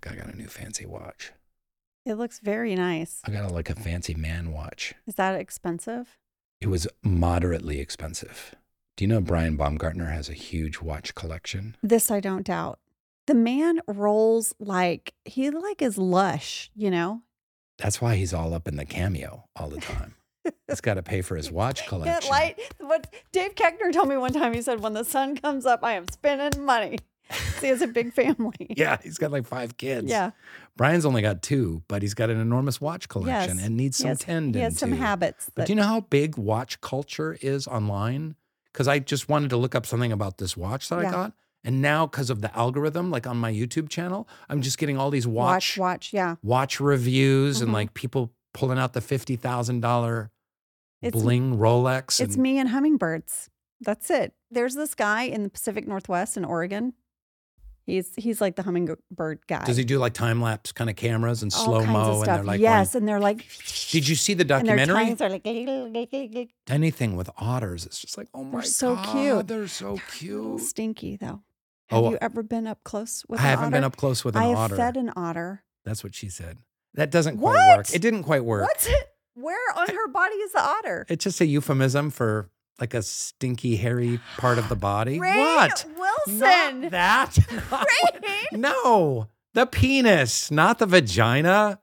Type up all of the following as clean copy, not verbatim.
look, I got a new fancy watch. It looks very nice. I got a fancy man watch. Is that expensive? It was moderately expensive. Do you know Brian Baumgartner has a huge watch collection? This I don't doubt. The man rolls like he is lush, you know? That's why he's all up in the Cameo all the time. He's got to pay for his watch collection. What Dave Keckner told me one time, he said, when the sun comes up, I am spending money. He has a big family. Yeah, he's got like 5 kids. Yeah. Brian's only got 2, but he's got an enormous watch collection and needs some tending. He has some habits. But do you know how big watch culture is online? Because I just wanted to look up something about this watch that I got. And now, because of the algorithm, like on my YouTube channel, I'm just getting all these watch reviews and like people pulling out the $50,000 bling Rolex. It's me and hummingbirds. That's it. There's this guy in the Pacific Northwest in Oregon. He's like the hummingbird guy. Does he do like time lapse kind of cameras and slow mo? And they're like, yes, and they're like. Did you see the documentary? And their tongues are like. Anything with otters, it's just like, oh my God, so cute. They're so cute. Stinky though. Have you ever been up close with an otter? I haven't been up close with an otter. I have fed an otter. That's what she said. That doesn't quite work. It didn't quite work. What's it? Where on her body is the otter? It's just a euphemism for like a stinky, hairy part of the body. Rainn what? Wilson. Not that. Rainn. No, the penis, not the vagina.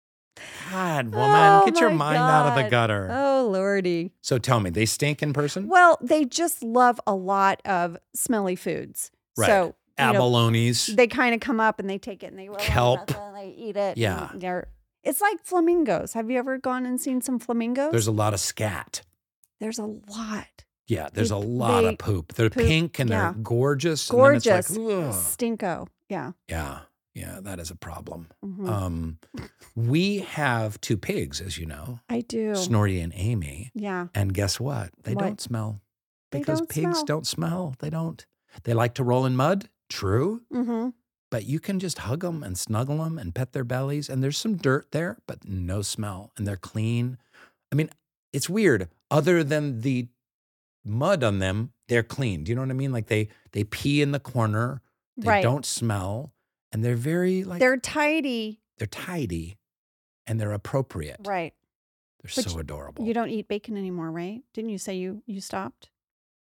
God, woman, get your mind out of the gutter. Oh, Lordy. So tell me, they stink in person? Well, they just love a lot of smelly foods. Right. So, abalones. They kind of come up and they take it and they roll kelp. it and they eat it. Yeah. It's like flamingos. Have you ever gone and seen some flamingos? There's a lot of scat. There's a lot. Yeah, there's a lot of poop. They're pink and they're gorgeous. Gorgeous. And then it's like, stinko. Yeah. Yeah, that is a problem. Mm-hmm. We have 2 pigs, as you know. I do. Snorty and Amy. Yeah. And guess what? They don't smell. Because pigs don't smell. They don't. They like to roll in mud. True. Mm-hmm. But you can just hug them and snuggle them and pet their bellies. And there's some dirt there, but no smell. And they're clean. I mean, it's weird. Other than the mud on them, they're clean. Do you know what I mean? Like they pee in the corner. They don't smell. And they're very like. They're tidy. They're tidy. And they're appropriate. Right. They're so adorable. You don't eat bacon anymore, right? Didn't you say you stopped?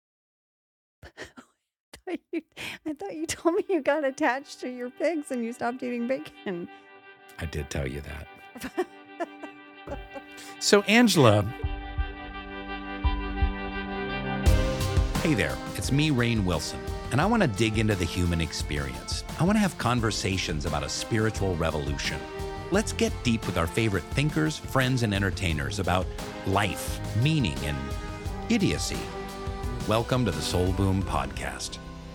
I thought you told me you got attached to your pigs and you stopped eating bacon. I did tell you that. So, Angela. Hey there, it's me, Rainn Wilson, and I want to dig into the human experience. I want to have conversations about a spiritual revolution. Let's get deep with our favorite thinkers, friends, and entertainers about life, meaning, and idiocy. Welcome to the Soul Boom Podcast.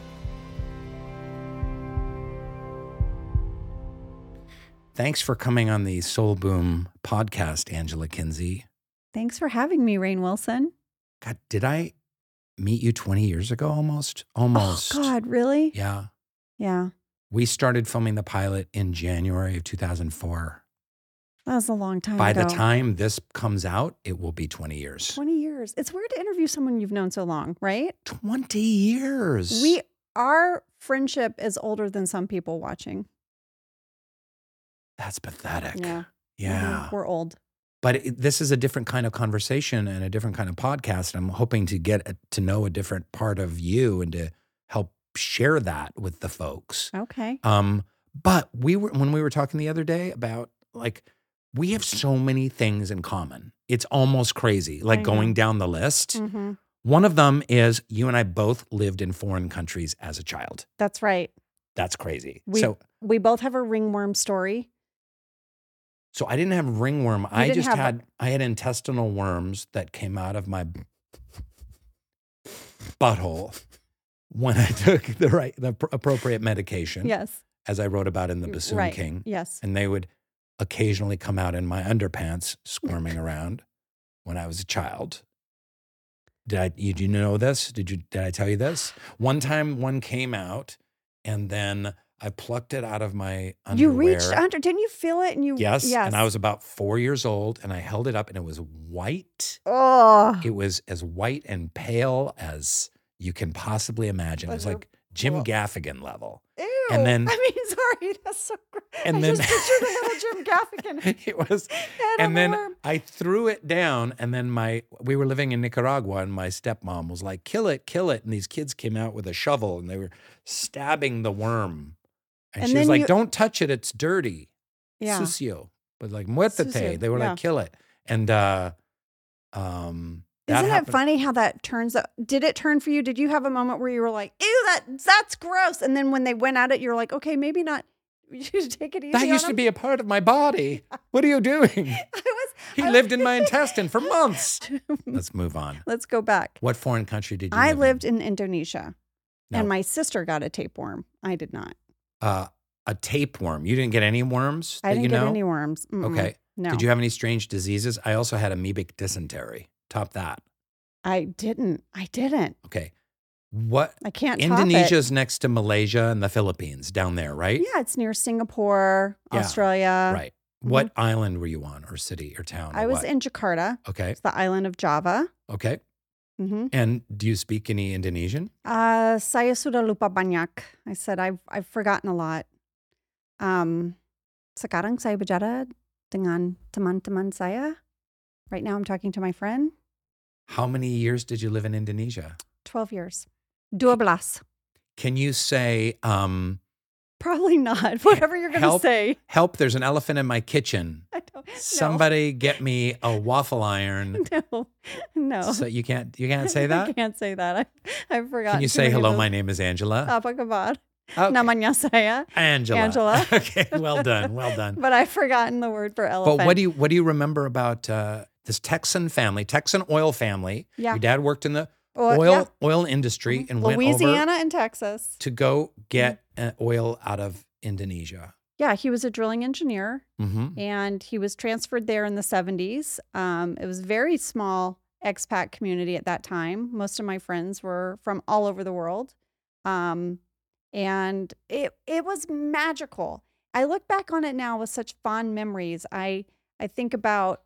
Thanks for coming on the Soul Boom Podcast, Angela Kinsey. Thanks for having me, Rainn Wilson. God, did I meet you 20 years ago almost? Almost. Oh, God, really? Yeah. Yeah. We started filming the pilot in January of 2004. That was a long time By ago. the time this comes out, it will be 20 years. 20 years. It's weird to interview someone you've known so long, right? 20 years. Our friendship is older than some people watching. That's pathetic. Yeah. Yeah. We're old. But this is a different kind of conversation and a different kind of podcast. I'm hoping to get to know a different part of you and to help share that with the folks. Okay. But when we were talking the other day about like, we have so many things in common. It's almost crazy, like going down the list. Mm-hmm. One of them is you and I both lived in foreign countries as a child. That's right. That's crazy. We both have a ringworm story. So I didn't have ringworm. I had intestinal worms that came out of my butthole when I took the appropriate medication. Yes. As I wrote about in the Bassoon King. Yes. And they would occasionally come out in my underpants squirming around when I was a child. Did you know this? Did I tell you this? One time one came out and then I plucked it out of my underwear. You reached under, didn't you feel it? Yes. And I was about 4 years old and I held it up and it was white. Oh. It was as white and pale as you can possibly imagine. It was like Jim Gaffigan level. Ew. And then- I mean, sorry, that's so gross. And I then- just pictured a little Jim Gaffigan. It was, head and of a then worm. I threw it down, and then we were living in Nicaragua, and my stepmom was like, kill it, and these kids came out with a shovel, and they were stabbing the worm, and And she was then like, you- don't touch it, it's dirty, Yeah. sucio, but like muértate, Sucio, they were yeah. like, kill it, and that Isn't it happened. funny how that turns out? Did it turn for you? Did you have a moment where you were like, ew, that's gross? And then when they went at it, you're like, okay, maybe not. You should take it easy. That used on to them. be a part of my body. What are you doing? He I lived in my intestine for months. Let's move on. Let's go back. What foreign country did you I live lived in Indonesia, No. and my sister got a tapeworm. I did not. in? A tapeworm. You didn't get any worms I that didn't you get know? any worms. Mm-mm. Okay. No, Did you have any strange diseases? I also had amoebic dysentery. Top that. I didn't. Okay. What? I can't. Indonesia's next to Malaysia and the Philippines down there, right? Top it. Yeah, it's near Singapore, Yeah, Australia. Right. What island were you on, or city, or town? Or I was what? in Jakarta. Okay. It's the island of Java. Okay. Mm-hmm. And do you speak any Indonesian? Saya sudah lupa banyak. I said I've forgotten a lot. Sekarang saya bicara dengan teman-teman saya. Right now I'm talking to my friend. How many years did you live in Indonesia? 12 years. 12. Can you say, Probably not. Whatever you're going to Help. say. help, there's an elephant in my kitchen. I don't. Somebody get me a waffle iron. No. So you can't say that? I can't say that. I've forgotten. Can you too say many of hello, those. my name is Angela? Apa kabar? Okay. Namanya saya. Angela. Angela. Okay, well done. Well done. But I've forgotten the word for elephant. But what do you remember about this Texan oil family? Yeah. Your dad worked in the Yeah. oil industry and went Louisiana over and Texas. to go get oil out of Indonesia. Yeah, he was a drilling engineer, Mm-hmm. and he was transferred there in the 70s. It was a very small expat community at that time. Most of my friends were from all over the world. And it was magical. I look back on it now with such fond memories. I think about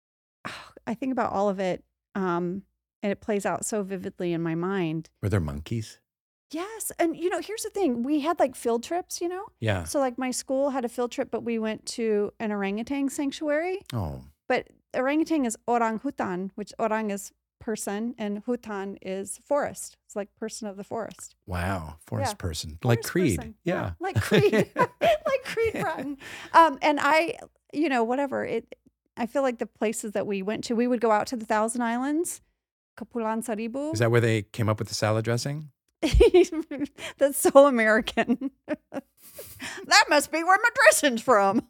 all of it, and it plays out so vividly in my mind. Were there monkeys? Yes, and here's the thing: we had like field trips, Yeah. So like my school had a field trip, but we went to an orangutan sanctuary. Oh, But orangutan is orang hutan, which orang is person and hutan is forest. It's like person of the forest. wow. Forest Yeah. person. Like Forest Creed. person. Yeah. Like Creed. Like Creed Bratton. And I, whatever. I feel like the places that we went to, we would go out to the Thousand Islands, Kepulauan Seribu. Is that where they came up with the salad dressing? That's so American. That must be where my dressing's from.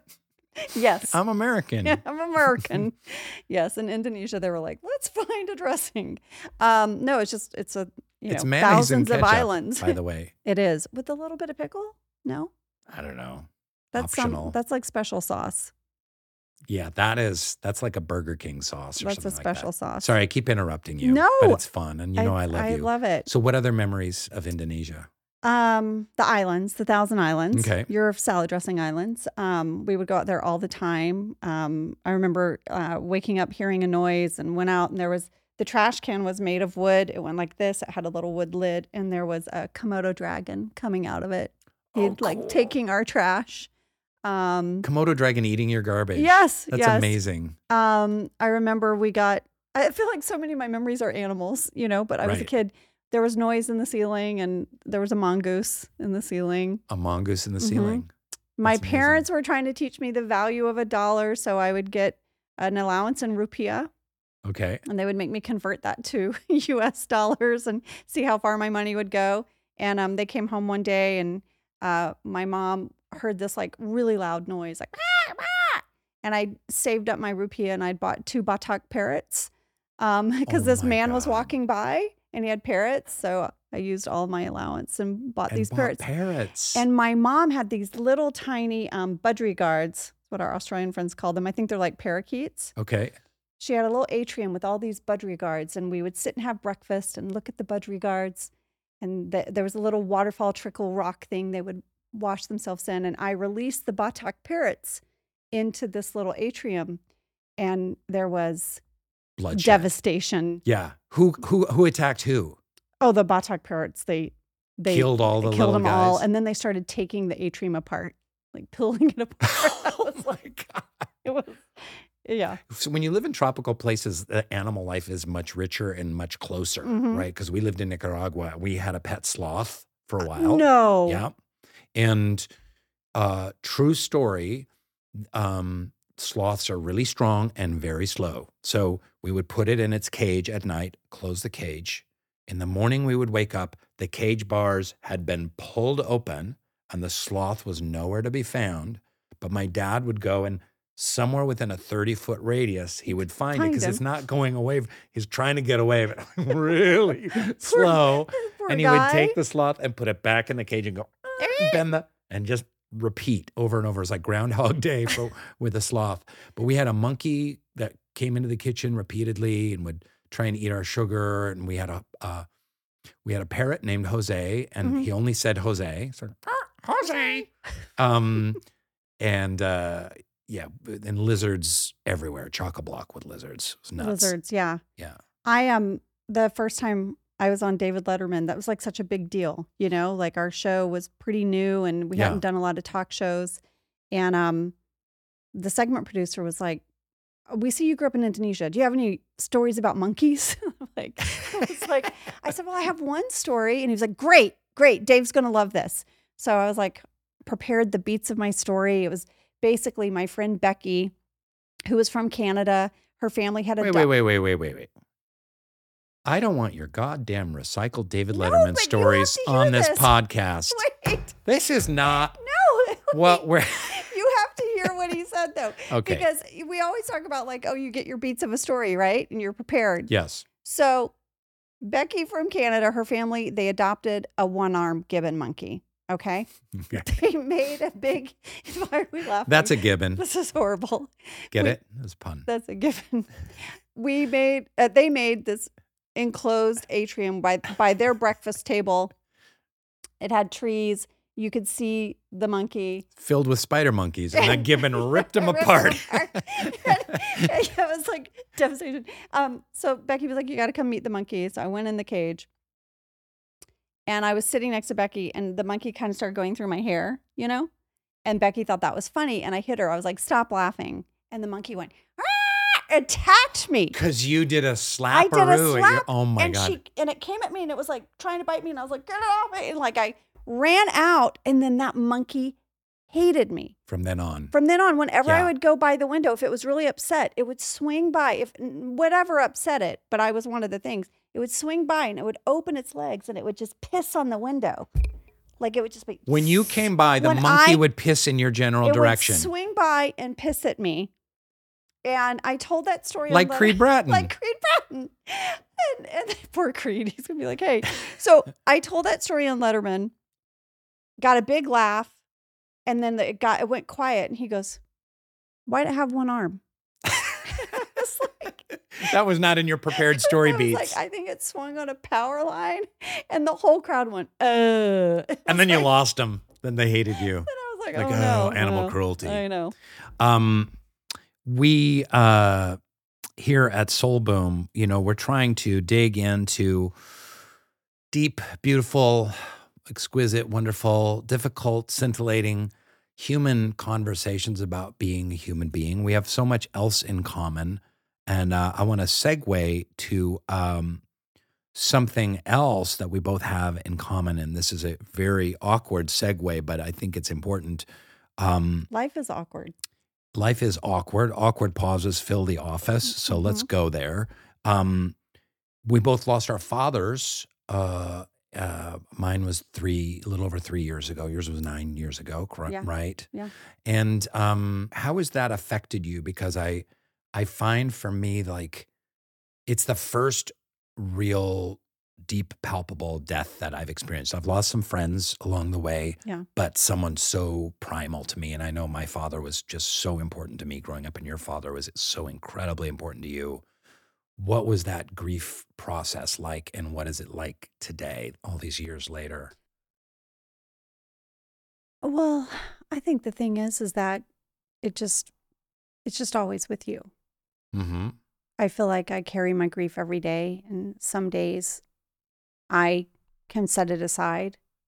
Yes. I'm American. Yeah, I'm American. Yes, in Indonesia they were like, let's find a dressing. No, it's a It's mayonnaise and thousands of ketchup, islands. by the way. It is with a little bit of pickle. No, I don't know. that's Optional. that's like special sauce. Yeah, that's like a Burger King sauce or That's a something special like that. sauce. Sorry, I keep interrupting you. No. But it's fun, and I love I you. love it. So what other memories of Indonesia? The islands, the Thousand Islands. Okay. Your salad dressing islands. We would go out there all the time. I remember waking up hearing a noise and went out, and the trash can was made of wood. It went like this. It had a little wood lid, and there was a Komodo dragon coming out of it. He'd cool. taking our trash. Komodo dragon eating your garbage. Yes. That's yes. amazing. I remember I feel like so many of my memories are animals, but I was a Right. kid. There was noise in the ceiling, and there was a mongoose in the ceiling. A mongoose in the Mhm. ceiling. My That's amazing. parents were trying to teach me the value of $1, so I would get an allowance in rupiah, Okay. and they would make me convert that to US dollars and see how far my money would go. And they came home one day, and my mom heard this like really loud noise, like, "Rah, rah." And I saved up my rupiah, and I'd bought 2 Batak parrots because Oh this my man was God. walking by, and he had parrots. So I used all my allowance and bought And these bought parrots. parrots. And my mom had these little tiny budgerigars, what our Australian friends call them. I think they're like parakeets. Okay. She had a little atrium with all these budgerigars, and we would sit and have breakfast and look at the budgerigars. And there was a little waterfall trickle rock thing they would wash themselves in. And I released the Batak parrots into this little atrium, and there was Bloodshed. devastation. Yeah. Who attacked who? Oh, the Batak parrots, they they Killed all the killed little them all, guys. and then they started taking the atrium apart, like pulling it apart. I Oh was my like, God. it was, yeah. So when you live in tropical places, the animal life is much richer and much closer, Mhm. right? Because we lived in Nicaragua. We had a pet sloth for a while. No. Yeah. And true story, sloths are really strong and very slow. So we would put it in its cage at night, close the cage. In the morning, we would wake up. The cage bars had been pulled open and the sloth was nowhere to be found. But my dad would go and somewhere within a 30-foot radius, he would find it Find because it's him. not going away. He's trying to get away, but really slow. Poor And he would guy. take the sloth and put it back in the cage and go, bend the, and just repeat over and over. It's like Groundhog Day with a sloth. But we had a monkey that came into the kitchen repeatedly and would try and eat our sugar. And we had a parrot named Jose, and he only said Jose. So Jose. Yeah, and lizards everywhere. Chock-a-block with lizards. It was nuts. Lizards, yeah. Yeah. The first time I was on David Letterman, that was like such a big deal, like our show was pretty new and we Yeah. hadn't done a lot of talk shows. And the segment producer was like, we see you grew up in Indonesia. Do you have any stories about monkeys? I said, well, I have one story. And he was like, great. Dave's going to love this. So I was like, prepared the beats of my story. It was basically my friend Becky, who was from Canada. Her family had a Wait. I don't want your goddamn recycled David No, Letterman but you stories have to hear on this this. podcast. Wait, This is not no. what we're. You have to hear what he said, though. Okay. Because we always talk about like, oh, you get your beats of a story, right? And you're prepared. Yes. So Becky from Canada, her family, they adopted a one-armed gibbon monkey. Okay. They made a big, why are we laughing? That's a gibbon. This is horrible. Get it? It was a pun. That's a gibbon. They made this enclosed atrium by their breakfast table. It had trees. You could see the monkey. Filled with spider monkeys, and the gibbon ripped them apart. It was like devastation. So Becky was like, you got to come meet the monkey. So I went in the cage. And I was sitting next to Becky, and the monkey kind of started going through my hair, And Becky thought that was funny, and I hit her. I was like, stop laughing. And the monkey went, attacked me. Because you did a slapperoo. I did a slap. Oh my and God. And it came at me, and it was like trying to bite me, and I was like, get it off me. And like I ran out, and then that monkey hated me. From then on, whenever I Yeah. would go by the window, if it was really upset, it would swing by. If whatever upset it, but I was one of the things. It would swing by and it would open its legs and it would just piss on the window, like it would just be. when you came by, the When monkey I- would piss in your general direction. It would swing by and piss at me, and I told that story Like on Creed Bratton. Like Creed Bratton, and poor Creed, he's gonna be like, hey. So I told that story on Letterman, got a big laugh. And then it went quiet, and he goes, "Why'd it have one arm?" I was like, That was not in your prepared story I was beats. like, I think it swung on a power line, and the whole crowd went, And And then you lost them. Then they hated you. And I was like, Like, oh no, animal no. cruelty. I know. We here at Soul Boom, we're trying to dig into deep, beautiful, exquisite, wonderful, difficult, scintillating human conversations about being a human being. We have so much else in common. And I want to segue to something else that we both have in common. And this is a very awkward segue, but I think it's important. Life is awkward. Life is awkward. Awkward pauses fill the office. So let's go there. We both lost our fathers. Mine was a little over 3 years ago. Yours was 9 years ago, correct? Yeah. Right? Yeah. And how has that affected you? Because I find for me, like, it's the first real deep, palpable death that I've experienced. I've lost some friends along the way, Yeah. but someone so primal to me. And I know my father was just so important to me growing up, and your father was so incredibly important to you. What was that grief process like, and what is it like today, all these years later? Well, I think the thing is that it's just always with you. Mm-hmm. I feel like I carry my grief every day, and some days I can set it aside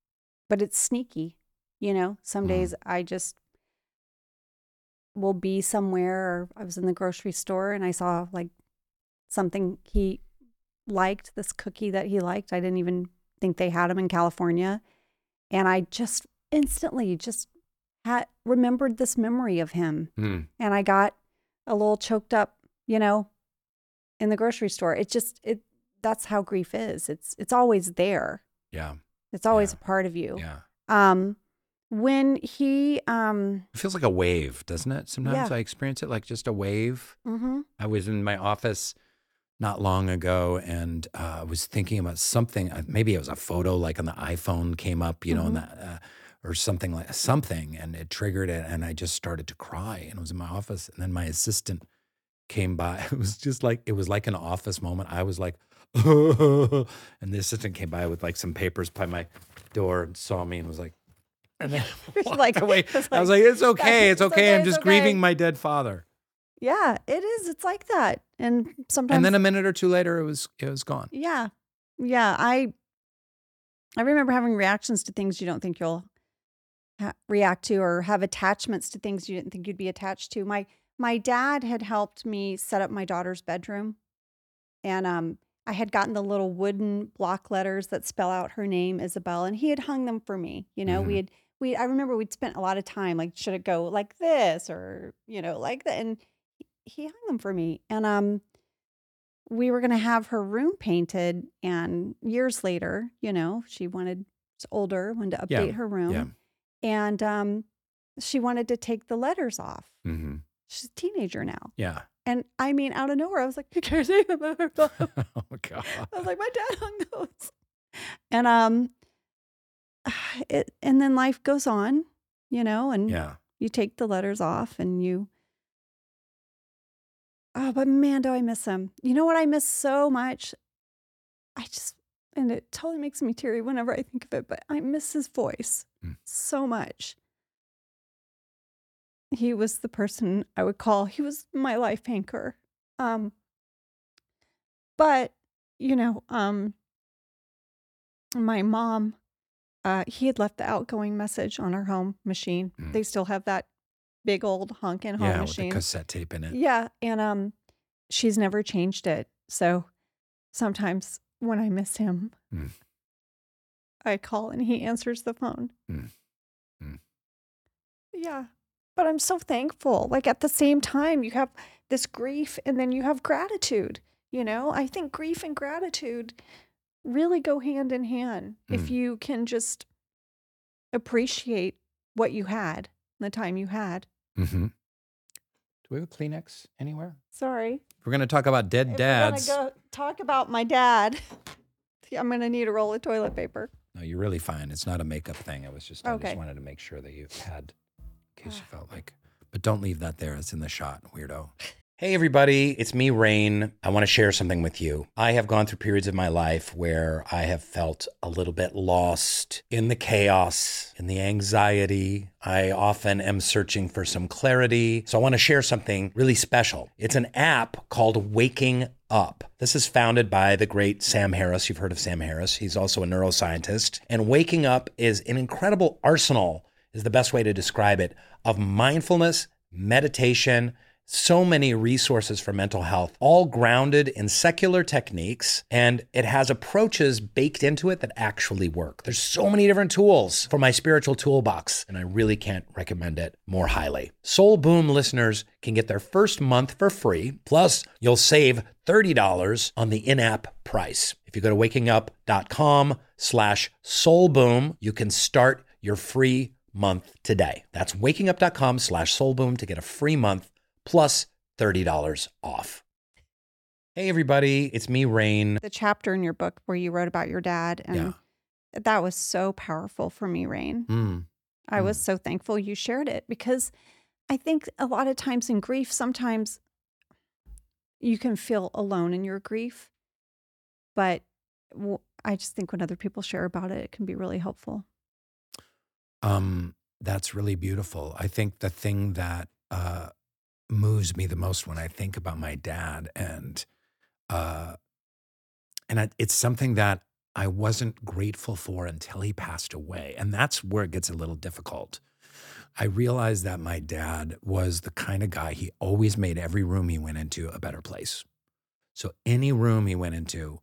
but it's sneaky. Some days I just will be somewhere, or I was in the grocery store and I saw like something he liked, this cookie that he liked. I didn't even think they had them in California. And I just instantly just had remembered this memory of him. And I got a little choked up, in the grocery store. That's how grief is. It's always there. Yeah. It's always a part of you. Yeah. When he It feels like a wave, doesn't it? Sometimes Yeah. I experience it like just a wave. Mm-hmm. I was in my office not long ago and I was thinking about something. Maybe it was a photo like on the iPhone came up, and that, or something, and it triggered it. And I just started to cry and it was in my office. And then my assistant came by. It was like an office moment. I was like, and the assistant came by with like some papers by my door and saw me and was like, and then walked away. I was like, it's okay. It's okay. I'm just grieving my dead father. Yeah, it is. It's like that. And sometimes. And then a minute or two later, it was gone. Yeah. Yeah. I remember having reactions to things you don't think you'll react to, or have attachments to things you didn't think you'd be attached to. My dad had helped me set up my daughter's bedroom. And I had gotten the little wooden block letters that spell out her name, Isabel, and he had hung them for me. I remember we'd spent a lot of time, like, should it go like this or, like that? And he hung them for me. And we were going to have her room painted. And years later, she was older, wanted to update her room. Yeah. And she wanted to take the letters off. Mm-hmm. She's a teenager now. Yeah. And I mean, out of nowhere, I was like, you can't take them off. Oh, God. I was like, my dad hung those. And and then life goes on, and you take the letters off and but man, do I miss him. You know what I miss so much? And it totally makes me teary whenever I think of it, but I miss his voice so much. He was the person I would call, he was my life anchor. But, my mom, he had left the outgoing message on our home machine. They still have that big old honkin' home machine. With the cassette tape in it. Yeah. And she's never changed it. So sometimes when I miss him, I call and he answers the phone. Yeah. But I'm so thankful. Like, at the same time, you have this grief and then you have gratitude. I think grief and gratitude really go hand in hand if you can just appreciate what you had, the time you had. Mm-hmm. Do we have a Kleenex anywhere? Sorry. We're going to talk about dead dads. We're going to go talk about my dad. I'm going to need a roll of toilet paper. No, you're really fine. It's not a makeup thing. I just wanted to make sure that you had, in case you felt like, but don't leave that there. It's in the shot, weirdo. Hey, everybody. It's me, Rain. I want to share something with you. I have gone through periods of my life where I have felt a little bit lost in the chaos, in the anxiety. I often am searching for some clarity. So I want to share something really special. It's an app called Waking Up. This is founded by the great Sam Harris. You've heard of Sam Harris. He's also a neuroscientist. And Waking Up is an incredible arsenal, is the best way to describe it, of mindfulness, meditation, so many resources for mental health, all grounded in secular techniques, and it has approaches baked into it that actually work. There's so many different tools for my spiritual toolbox, and I really can't recommend it more highly. Soul Boom listeners can get their first month for free, plus you'll save $30 on the in-app price. If you go to wakingup.com/soulboom, you can start your free month today. That's wakingup.com/soulboom to get a free month plus $30 off. Hey, everybody. It's me, Rain. The chapter in your book where you wrote about your dad, and that was so powerful for me, Rain. I was so thankful you shared it, because I think a lot of times in grief, sometimes you can feel alone in your grief. But I just think when other people share about it, it can be really helpful. That's really beautiful. I think the thing that moves me the most when I think about my dad, and it's something that I wasn't grateful for until he passed away. And that's where it gets a little difficult. I realized that my dad was the kind of guy, he always made every room he went into a better place. So any room he went into,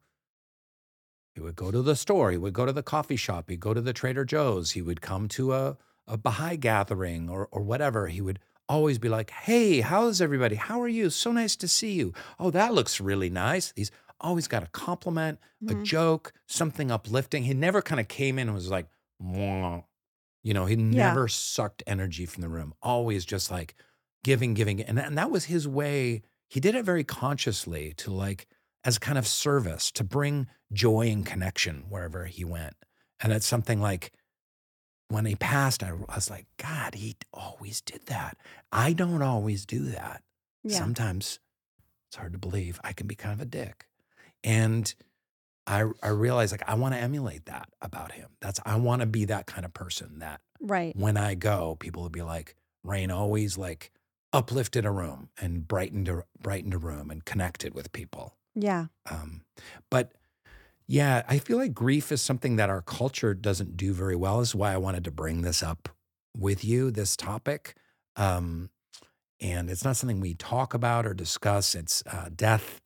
he would go to the store, he would go to the coffee shop, he'd go to the Trader Joe's, he would come to a Baha'i gathering or whatever. He would always be like, hey, how's everybody? How are you? So nice to see you. Oh, that looks really nice. He's always got a compliment, a Mhm. joke, something uplifting. He never kind of came in and was like, "Mwah." He Yeah. never sucked energy from the room, always just like giving, giving. And that was his way. He did it very consciously to like, as kind of service, to bring joy and connection wherever he went. And it's something like when he passed, I was like, God, he always did that. I don't always do that. Yeah. Sometimes it's hard to believe I can be kind of a dick. And I realized like I want to emulate that about him. I want to be that kind of person that Right. when I go, people will be like, Rain always like uplifted a room and brightened a room and connected with people. Yeah. Um, but yeah, I feel like grief is something that our culture doesn't do very well. This is why I wanted to bring this up with you, this topic. Um, and it's not something we talk about or discuss. It's death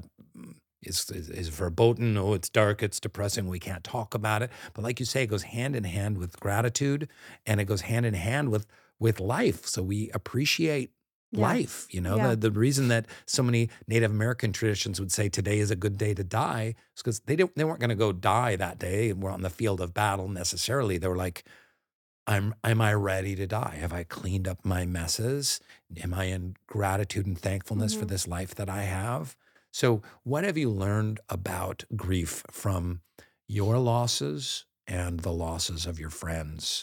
is verboten. Oh, it's dark, it's depressing. We can't talk about it. But like you say, it goes hand in hand with gratitude, and it goes hand in hand with life. So we appreciate Yeah. life. Yeah. The reason that so many Native American traditions would say today is a good day to die is because they weren't going to go die that day. We're on the field of battle necessarily. They were like, am I ready to die? Have I cleaned up my messes? Am I in gratitude and thankfulness for Mhm. this life that I have? So, what have you learned about grief from your losses and the losses of your friends?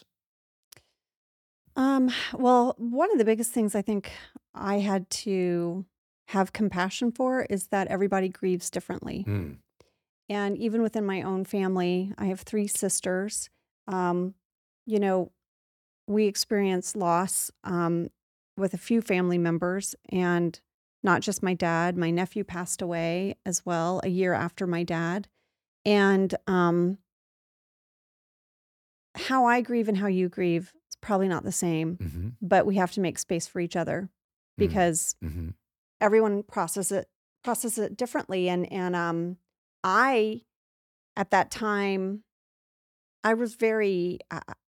Well, one of the biggest things I think I had to have compassion for is that everybody grieves differently. Mm, And even within my own family, I have 3 sisters. Um, you know, we experience loss with a few family members, and not just my dad. My nephew passed away as well a year after my dad. And how I grieve and how you grieve is probably not the same, hmm but we have to make space for each other mm, because hmm everyone processes it differently. And I at that time I was very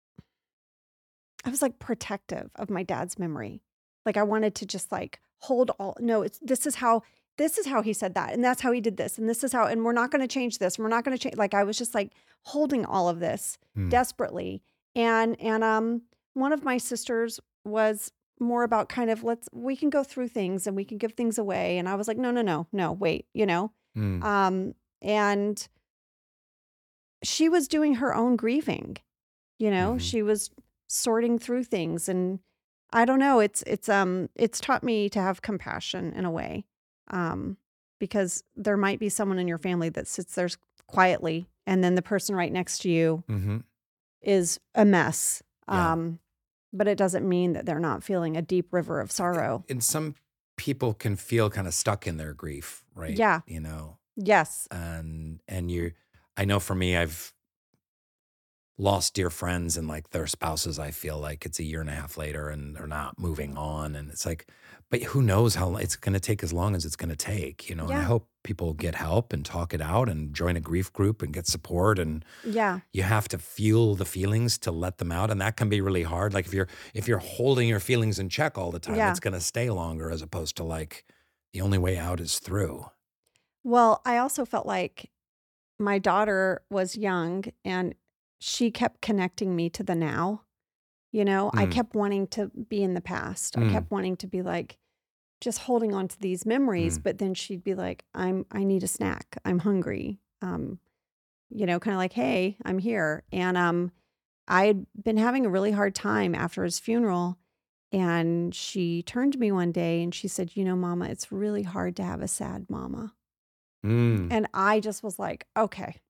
I was like protective of my dad's memory. Like I wanted to just like hold all no, it's this is how he said that and that's how he did this and this is how and we're not going to change this. And we're not going to change like I was just like holding all of this mm, desperately. And one of my sisters was more about kind of we can go through things and we can give things away and I was like no no no no wait, you know. mm, And she was doing her own grieving. You know, hmm she was sorting through things and I don't know, it's taught me to have compassion in a way. Um, because there might be someone in your family that sits there quietly and then the person right next to you hmm is a mess. Yeah. But it doesn't mean that they're not feeling a deep river of sorrow. And some people can feel kind of stuck in their grief, right? Yeah. Yes. And I know for me, I've lost dear friends and like their spouses. I feel like it's a year and a half later and they're not moving on. And it's like, but who knows how it's going to take as long as it's going to take, and I Yeah. hope people get help and talk it out and join a grief group and get support. And Yeah. you have to feel the feelings to let them out. And that can be really hard. Like if you're holding your feelings in check all the time, it's Yeah. going to stay longer as opposed to like the only way out is through. Well, I also felt like my daughter was young and she kept connecting me to the now. You know, I Mm, kept wanting to be in the past. I mm, kept wanting to be like just holding on to these memories, mm, but then she'd be like, I need a snack. I'm hungry. Kind of like, hey, I'm here. And I'd been having a really hard time after his funeral. And she turned to me one day and she said, Mama, it's really hard to have a sad mama. mm. And I just was like, okay,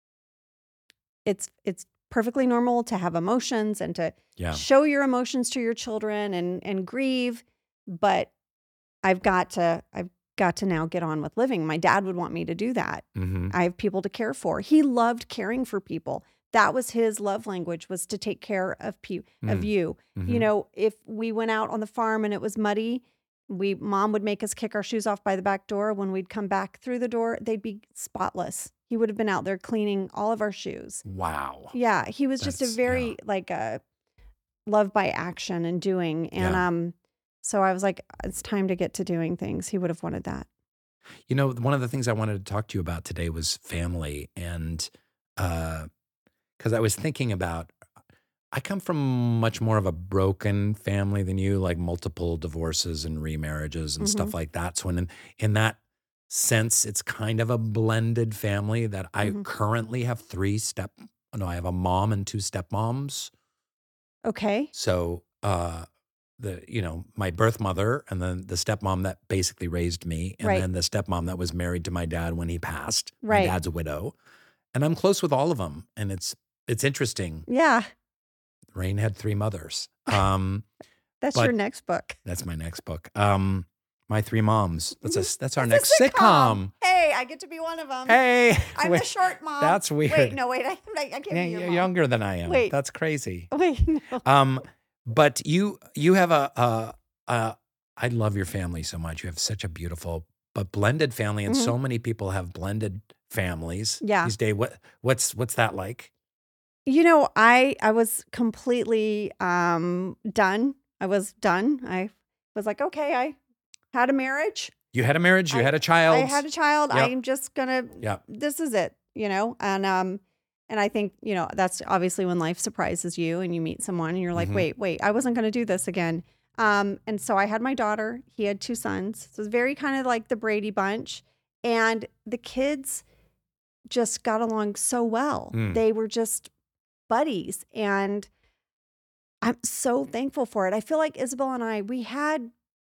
it's perfectly normal to have emotions and to Yeah. show your emotions to your children and grieve, but I've got to now get on with living. My dad would want me to do that. Mm-hmm. I have people to care for. He loved caring for people. That was his love language, was to take care of of you. Mm-hmm. You know, if we went out on the farm and it was muddy, mom would make us kick our shoes off by the back door. When we'd come back through the door, they'd be spotless. He would have been out there cleaning all of our shoes. Wow. Yeah, he was just a very like a love by action and doing. And so I was like, it's time to get to doing things. He would have wanted that. You know, one of the things I wanted to talk to you about today was family. And because I was thinking about, I come from much more of a broken family than you, like multiple divorces and remarriages and stuff like that. So in that sense, it's kind of a blended family that I currently have I have a mom and 2 stepmoms. Okay. So my birth mother, and then the stepmom that basically raised me, and then the stepmom that was married to my dad when he passed. Right. My dad's a widow. And I'm close with all of them. And it's interesting. Yeah. Rain had 3 mothers. That's your next book. That's my next book. My 3 Moms. That's our It's next a sitcom. Hey, I get to be one of them. Hey. I'm the short mom. That's weird. Wait, no, wait. I can't be your You're mom. younger than I am. Wait. That's crazy. Wait, no. But you have I love your family so much. You have such a beautiful but blended family, and so many people have blended families these days. What's that like? You know, I was completely done. I was done. I was like, okay, I had a marriage. You had a marriage. You had a child. I had a child. Yep. I'm just gonna. Yep. This is it. You know, and I think, you know, that's obviously when life surprises you and you meet someone and you're like, wait, I wasn't gonna do this again. And so I had my daughter. He had 2 sons. So it was very kind of like the Brady Bunch, and the kids just got along so well. They were just buddies, and I'm so thankful for it. I feel like Isabel and I, we had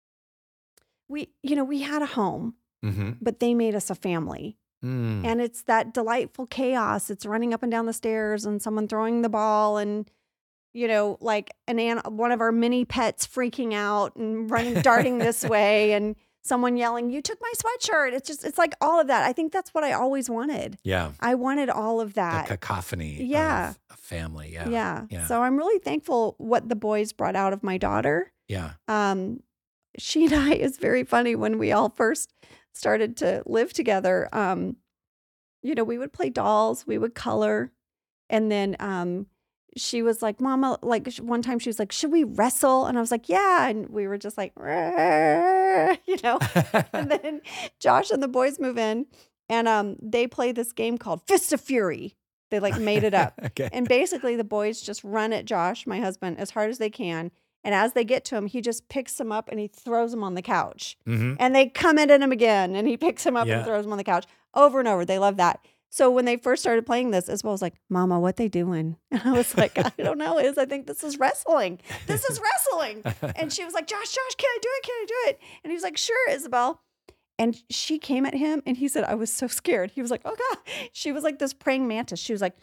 a home, but they made us a family. And it's that delightful chaos. It's running up and down the stairs and someone throwing the ball, and you know, like one of our mini pets freaking out and darting this way, and someone yelling, "You took my sweatshirt." It's like all of that. I think that's what I always wanted. Yeah. I wanted all of that. The cacophony of a family. Yeah. So I'm really thankful what the boys brought out of my daughter. Yeah. She and I, is very funny, when we all first started to live together, you know, we would play dolls, we would color. And then she was like, Mama, like one time she was like, should we wrestle? And I was like, yeah. And we were just like, you know, and then Josh and the boys move in, and they play this game called Fist of Fury. They like made it up. Okay. And basically the boys just run at Josh, my husband, as hard as they can. And as they get to him, he just picks them up and he throws them on the couch. And they come at him again, and he picks them up and throws them on the couch over and over. They love that. So when they first started playing this, Isabel was like, Mama, what they doing? And I was like, I don't know, I think this is wrestling. This is wrestling. And she was like, Josh, can I do it? Can I do it? And he was like, sure, Isabel. And she came at him, and he said, I was so scared. He was like, oh God. She was like this praying mantis. She was like,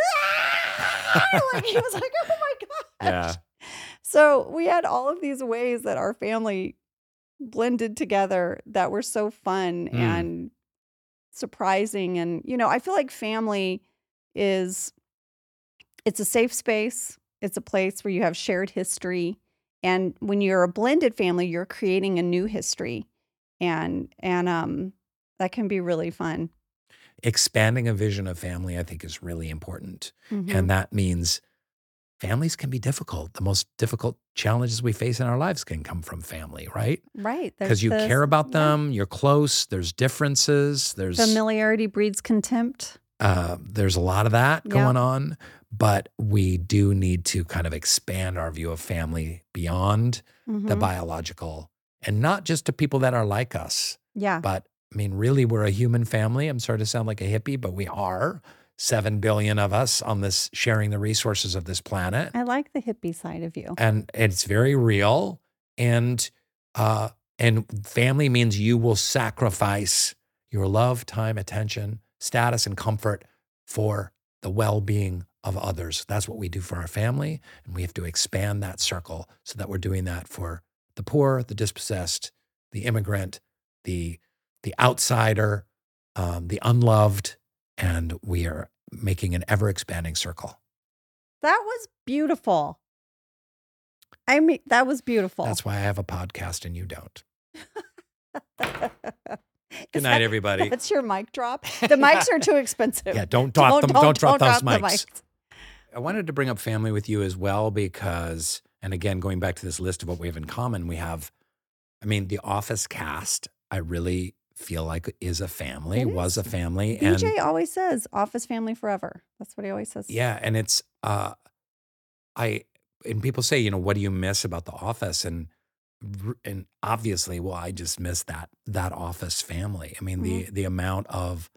like, he was like, oh my gosh. Yeah. So we had all of these ways that our family blended together that were so fun and surprising. And, you know, I feel like family it's a safe space. It's a place where you have shared history. And when you're a blended family, you're creating a new history. And that can be really fun. Expanding a vision of family, I think, is really important. And that means families can be difficult. The most difficult challenges we face in our lives can come from family, right? Right. Because you care about them, you're close, there's differences, there's familiarity breeds contempt. There's a lot of that going on, but we do need to kind of expand our view of family beyond the biological, and not just to people that are like us. Yeah. But I mean, really, we're a human family. I'm sorry to sound like a hippie, but we are 7 billion of us on this, sharing the resources of this planet. I like the hippie side of you. And it's very real. And family means you will sacrifice your love, time, attention, status, and comfort for the well-being of others. That's what we do for our family. And we have to expand that circle so that we're doing that for the poor, the dispossessed, the immigrant, the outsider, the unloved, and we are making an ever-expanding circle. That was beautiful. I mean, that was beautiful. That's why I have a podcast and you don't. Good Is night, everybody. That's your mic drop. The mics are too expensive. Yeah, don't drop them. Don't drop those the mics. I wanted to bring up family with you as well because, and again, going back to this list of what we have in common, we have, I mean, the Office cast, I really feel like is a family, was a family. BJ always says Office family forever. That's what he always says. Yeah, and it's, and people say, you know, what do you miss about the Office? And obviously, well, I just miss that Office family. I mean, the amount of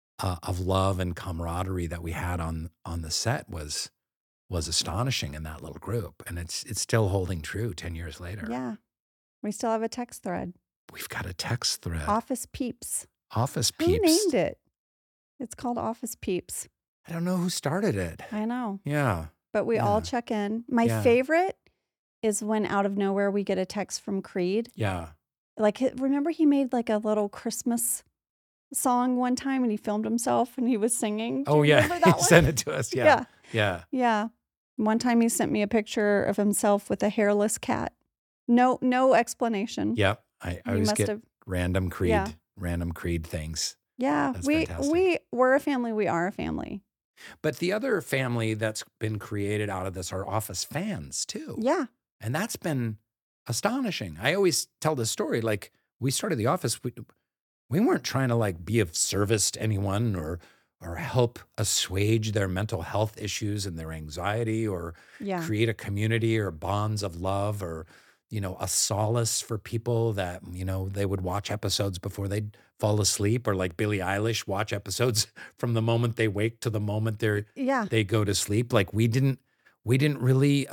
love and camaraderie that we had on the set was astonishing in that little group, and it's still holding true 10 years later. Yeah, we still have a text thread. We've got a text thread. Office Peeps. Office Peeps. Who named it? It's called Office Peeps. I don't know who started it. I know. Yeah. But we all check in. My favorite is when out of nowhere we get a text from Creed. Yeah. Like, remember he made like a little Christmas song one time and he filmed himself and he was singing. Do you remember that one? Sent it to us. Yeah. Yeah. One time he sent me a picture of himself with a hairless cat. No explanation. Yep. I always get random Creed things. Yeah. That's fantastic. We're a family. We are a family. But the other family that's been created out of this are Office fans too. Yeah. And that's been astonishing. I always tell this story, like we started The Office, we weren't trying to like be of service to anyone or help assuage their mental health issues and their anxiety or create a community or bonds of love or, you know, a solace for people that, you know, they would watch episodes before they'd fall asleep, or like Billie Eilish, watch episodes from the moment they wake to the moment they go to sleep. Like we didn't really,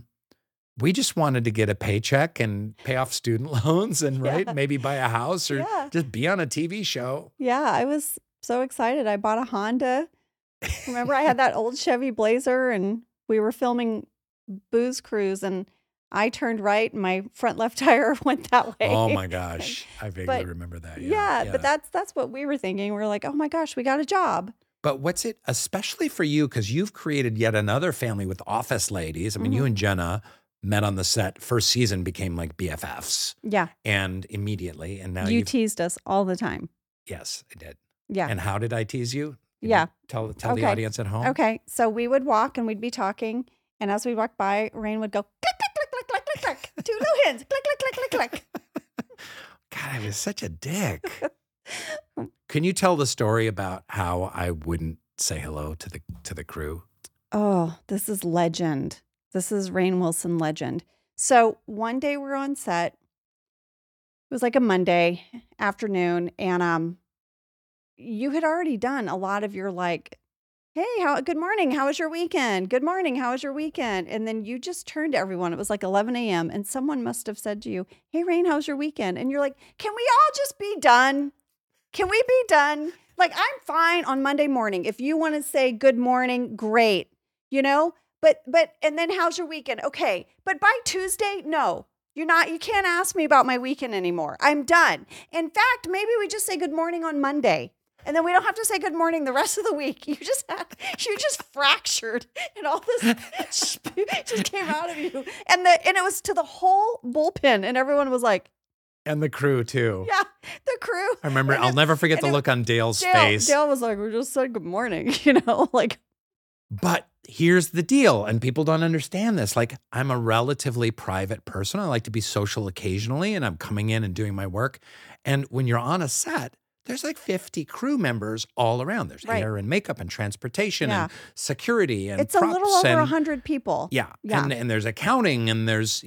we just wanted to get a paycheck and pay off student loans and maybe buy a house or just be on a TV show. Yeah, I was so excited. I bought a Honda. Remember I had that old Chevy Blazer and we were filming Booze Cruise and I turned right and my front left tire went that way. Oh my gosh. I vaguely remember that. Yeah, but that's what we were thinking. We were like, oh my gosh, we got a job. But what's it, especially for you, because you've created yet another family with Office ladies. I mean, you and Jenna met on the set, first season became like BFFs. Yeah. And immediately, and now you teased us all the time. Yes, I did. Yeah. And how did I tease you? Yeah. Tell the audience at home. Okay. So we would walk and we'd be talking. And as we walked by, Rain would go, click, click, click, click, click, click, click. 2 new hens, click, click, click, click, click. God, I was such a dick. Can you tell the story about how I wouldn't say hello to the crew? Oh, this is legend. This is Rainn Wilson legend. So one day we're on set. It was like a Monday afternoon, and you had already done a lot of your like, hey, good morning. How was your weekend? Good morning. How was your weekend? And then you just turned to everyone. It was like 11 a.m. and someone must have said to you, hey, Rain, how was your weekend? And you're like, can we all just be done? Can we be done? Like, I'm fine on Monday morning. If you want to say good morning, great, you know? But, and then how's your weekend? Okay. But by Tuesday, no, you can't ask me about my weekend anymore. I'm done. In fact, maybe we just say good morning on Monday. And then we don't have to say good morning the rest of the week. You just fractured and all this just came out of you. And it was to the whole bullpen and everyone was like. And the crew too. Yeah, the crew. I remember, I'll never forget the look on Dale's face. Dale was like, we just said good morning, like. But here's the deal, and people don't understand this. Like, I'm a relatively private person. I like to be social occasionally, and I'm coming in and doing my work. And when you're on a set, there's like 50 crew members all around. There's hair and makeup and transportation and security and it's a little over 100 people. Yeah. And there's accounting and there's,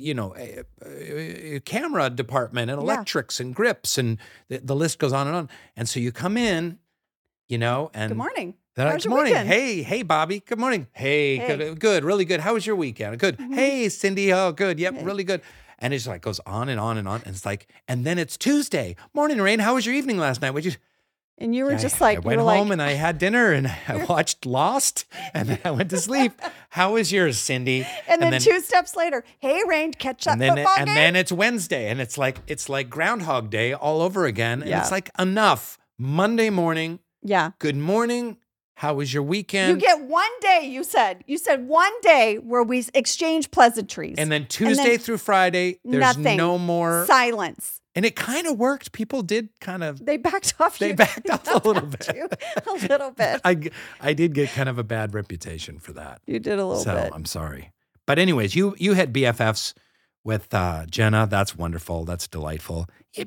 a camera department and electrics and grips and the list goes on. And so you come in, and good morning. Good morning. Hey, Bobby. Good morning. Hey. Good, really good. How was your weekend? Good. Mm-hmm. Hey, Cindy. Oh, good. Yep, really good. And it's like goes on and on and on. And it's like, and then it's Tuesday. Morning, Rain. How was your evening last night? And you were I, just I like, you went were home like, and I had dinner and I watched Lost and then I went to sleep. How was yours, Cindy? and then 2 steps later, hey, Rain, catch that football game. And then it's Wednesday and it's like Groundhog Day all over again. And Yeah. it's like enough. Monday morning, Yeah. good morning. How was your You weekend? get one day, you said one day where we exchange pleasantries. And then Tuesday through Friday, there's nothing. no more. Silence. And it kind of worked. People did kind of. They backed off. They backed off a little bit. A little bit. I did get kind of a bad reputation for that. You did a little So bit. I'm sorry. But anyways, you had BFFs with Jenna. That's wonderful. That's delightful. Oh,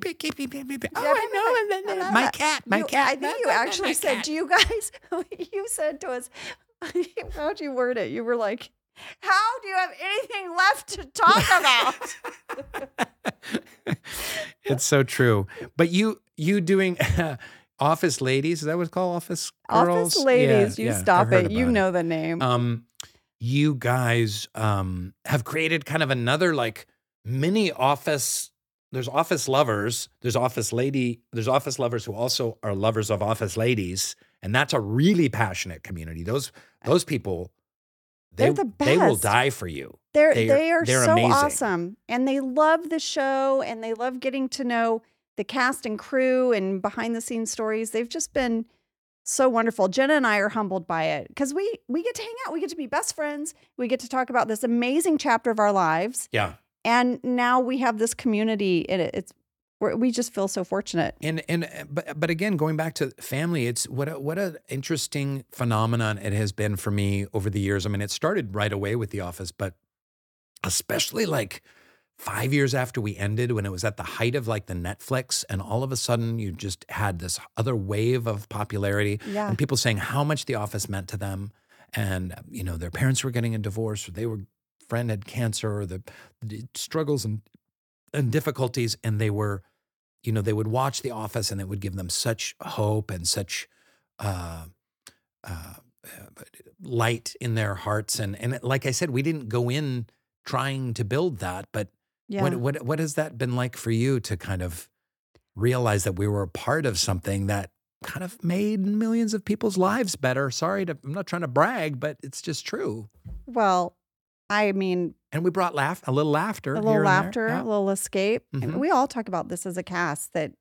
I know. My cat. I think you actually said, do you guys, you said to us, how'd you word it? You were like, how do you have anything left to talk about? It's so true. But you doing Office Ladies, is that what it's called? Office Girls? Office Ladies, Yeah, stop I've heard it. You about know the name. You guys have created kind of another like mini office. There's office lovers, there's office lovers who also are lovers of office ladies. And that's a really passionate community. Those people, They're the they will best. die for you. They are they're so amazing. awesome. And they love the show and they love getting to know the cast and crew and behind the scenes stories. They've just been so wonderful. Jenna and I are humbled by it because we get to hang out. We get to be best friends. We get to talk about this amazing chapter of our lives. Yeah. And now we have this community and we just feel so fortunate. But again, going back to family, it's what an interesting phenomenon it has been for me over the years. I mean, it started right away with The Office, but especially like 5 years after we ended, when it was at the height of like the Netflix, and all of a sudden you just had this other wave of popularity, Yeah. and people saying how much The Office meant to them, and their parents were getting a divorce, or friend had cancer, or the struggles and difficulties, and they were. They would watch The Office and it would give them such hope and such light in their hearts. And like I said, we didn't go in trying to build that, but Yeah. what has that been like for you to kind of realize that we were a part of something that kind of made millions of people's lives better? I'm not trying to brag, but it's just true. Well, I mean, And we brought a little laughter. a little here and there. laughter, Yeah. a little escape. And Mhm. we all talk about this as a cast that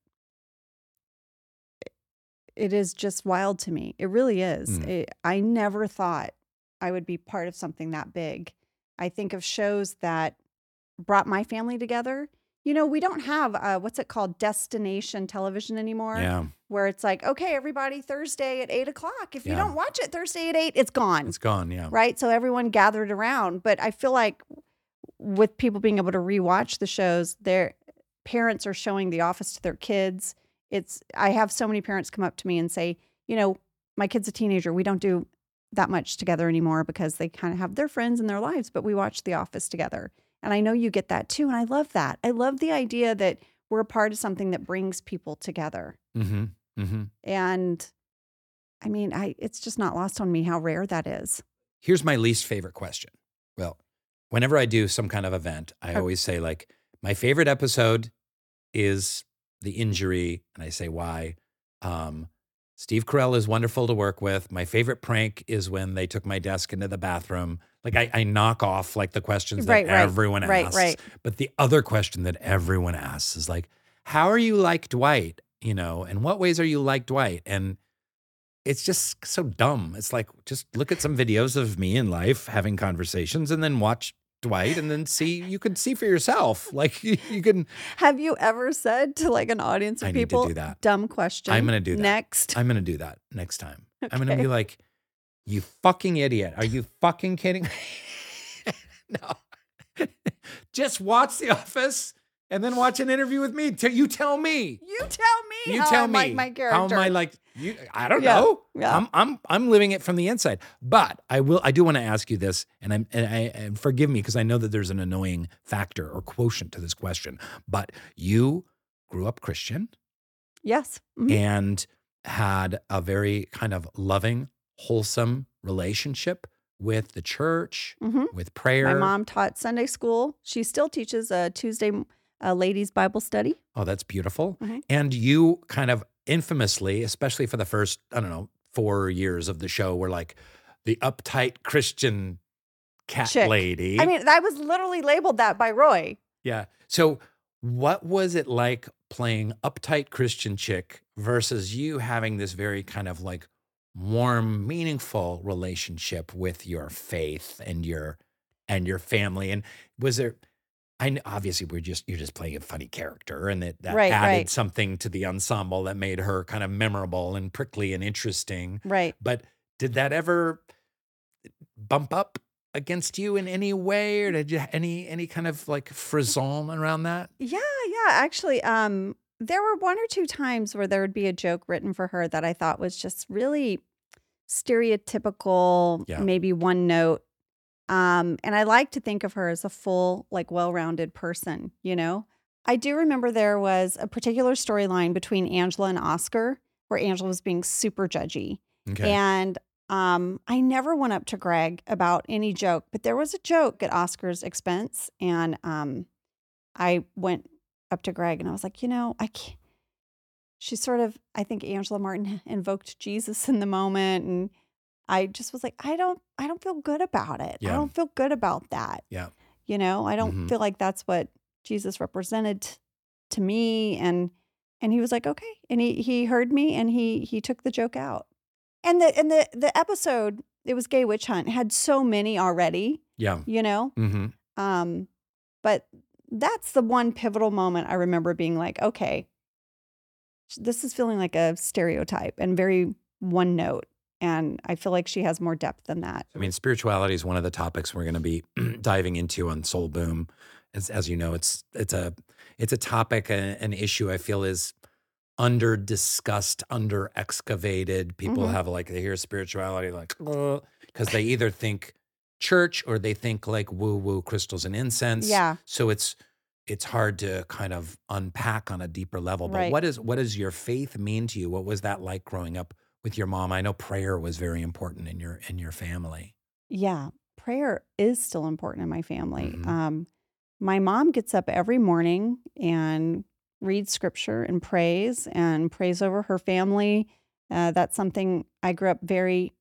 it is just wild to me. It really is. I never thought I would be part of something that big. I think of shows that brought my family together. We don't have what's it called, destination television anymore, Yeah, where it's like, okay, everybody, Thursday at 8:00. If you Yeah. don't watch it Thursday at 8, it's gone. it's gone. Yeah. Right? So everyone gathered around. But I feel like with people being able to rewatch the shows, their parents are showing The Office to their kids. I have so many parents come up to me and say, my kid's a teenager. We don't do that much together anymore because they kind of have their friends in their lives, but we watch The Office together. And I know you get that too. And I love that. I love the idea that we're a part of something that brings people together. Mm-hmm. Mm-hmm. And I mean, it's just not lost on me how rare that is. Here's my least favorite question. Well, whenever I do some kind of event, I Okay. always say like, my favorite episode is the injury, and I say why. Steve Carell is wonderful to work with. My favorite prank is when they took my desk into the bathroom. Like I knock off like the questions that Right. everyone asks. Right. But the other question that everyone asks is like, how are you like Dwight? In what ways are you like Dwight? And it's just so dumb. It's like, just look at some videos of me in life having conversations and then watch Dwight and then you can see for yourself. Like you can. Have you ever said to like an audience of I need to people, do that. dumb question? I'm going to do that. Next. I'm going to do that next time. I'm going to Okay. be like, you fucking idiot. Are you fucking kidding? No. Just watch The Office and then watch an interview with me. You tell me. You tell me You how tell I me. like my character. How am I like you? I don't Yeah, know. yeah. I'm living it from the inside. But I do want to ask you this, and forgive me because I know that there's an annoying factor or quotient to this question. But you grew up Christian Yes. Mhm. and had a very kind of loving, wholesome relationship with the church, Mhm. with prayer. My mom taught Sunday school. She still teaches a Tuesday ladies Bible study. Oh, that's beautiful. Mhm. And you kind of infamously, especially for the first, I don't know, 4 years of the show, were like the uptight Christian cat Chick. lady. I mean, I was literally labeled that by Roy. Yeah. So what was it like playing uptight Christian chick versus you having this very kind of like warm, meaningful relationship with your faith and your family? And was there, obviously you're just playing a funny character, and that Right, added right. something to the ensemble that made her kind of memorable and prickly and interesting. Right. But did that ever bump up against you in any way, or did you any kind of like frisson around that? Yeah. Actually, there were 1 or 2 times where there would be a joke written for her that I thought was just really stereotypical, Yeah. maybe one note. And I like to think of her as a full, like, well-rounded person, you know? I do remember there was a particular storyline between Angela and Oscar where Angela was being super judgy. Okay. And I never went up to Greg about any joke, but there was a joke at Oscar's expense. And I went up to Greg and I was like, I can't. She sort of, I think Angela Martin invoked Jesus in the moment. And I just was like, I don't feel good about it. I Yeah. don't feel good about that. Yeah. I don't Mhm. feel like that's what Jesus represented to me. And he was like, okay. And he heard me and he took the joke out. And the episode, it was Gay Witch Hunt, had so many already, Yeah. Mm-hmm. But that's the one pivotal moment I remember being like, okay, this is feeling like a stereotype and very one note. And I feel like she has more depth than that. I mean, spirituality is one of the topics we're going to be diving into on Soul Boom. As you know, it's a topic, an issue I feel is under discussed, under excavated. People Mhm. have they hear spirituality because they either think church or they think like woo woo crystals and incense. Yeah. So it's hard to kind of unpack on a deeper level. But Right. what does your faith mean to you? What was that like growing up with your mom? I know prayer was very important in your family. Yeah. Prayer is still important in my family. Mhm. My mom gets up every morning and reads scripture and prays over her family. That's something I grew up very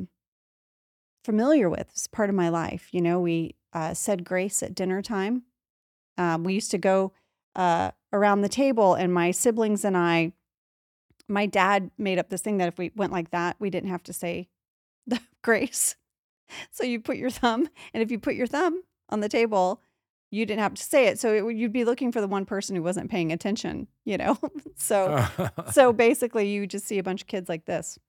familiar with. It's part of my life. We said grace at dinner time. We used to go around the table, and my siblings and I, my dad made up this thing that if we went like that, we didn't have to say the grace. So you put your thumb, and if you put your thumb on the table, you didn't have to say it. So you'd be looking for the one person who wasn't paying attention, So basically, you just see a bunch of kids like this,